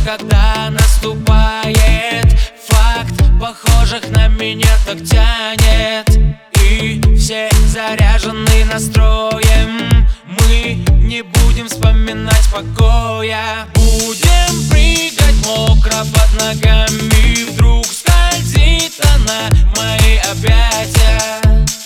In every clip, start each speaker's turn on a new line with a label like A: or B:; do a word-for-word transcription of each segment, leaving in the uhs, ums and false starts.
A: когда наступает факт, похожих на меня так тянет. И все заряжены настроем, мы не будем вспоминать покоя. Будем прыгать мокро под ногами, вдруг скользит она в мои объятия.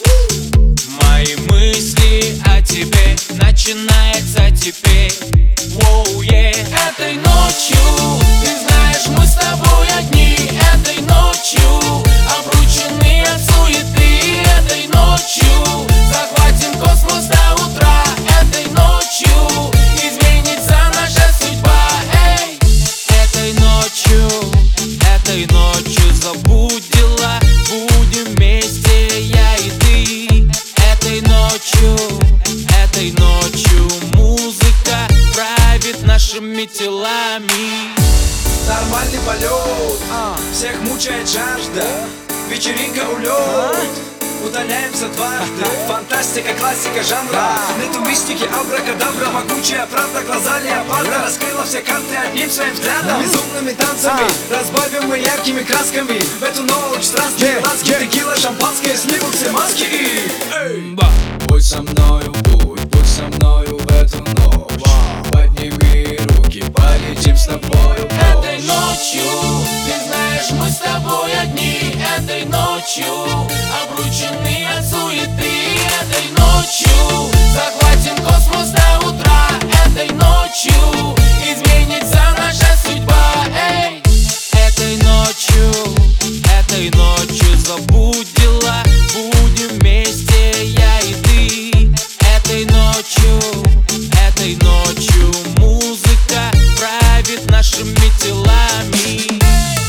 A: Мои мысли о тебе начинается теперь. Воу, yeah. Этой ночью, ты знаешь, мы с тобой одни. Этой ночью обручены от суеты. Этой ночью захватим космос до утра. Этой ночью изменится наша судьба. Эй! Этой ночью, этой ночью забудь дела. Будем вместе, я и ты. Этой ночью, этой ночью музыка правит нашими телами.
B: Нормальный полет, всех мучает жажда. Вечеринка улет, удаляемся дважды. Фантастика, классика жанра. Нету мистики, абракадабра. Могучая правда, глаза леопарда. Раскрыла все карты одним своим взглядом. Безумными танцами разбавим мы яркими красками. В эту ночь страстные ласки. Текила, шампанское, снимут все маски и... Эй!
C: Будь со мною, будь, будь со мною в эту ночь. Подними руки, полетим с тобою.
A: Этой ночью, ты знаешь, мы с тобой одни. Этой ночью обручены от суеты. Этой ночью захватим космос до утра. Этой ночью изменится наша судьба. Эй! Этой ночью, этой ночью забудь дела. Будем вместе, я и ты. Этой ночью, этой ночью музыка правит нашими телами.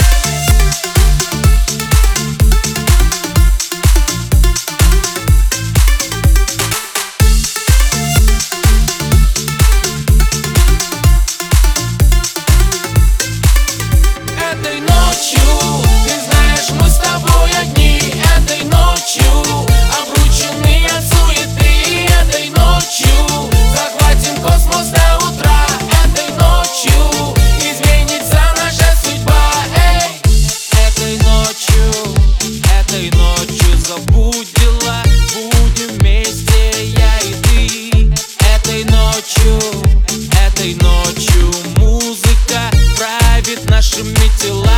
A: Этой ночью, ты знаешь, мы с тобой одни. Этой ночью обручены от суеты. Этой ночью захватим космос до утра. Этой ночью изменится наша судьба. Эй! Этой ночью, этой ночью забудь дела. Будем вместе, я и ты. Этой ночью, этой ночью музыка правит нашими телами.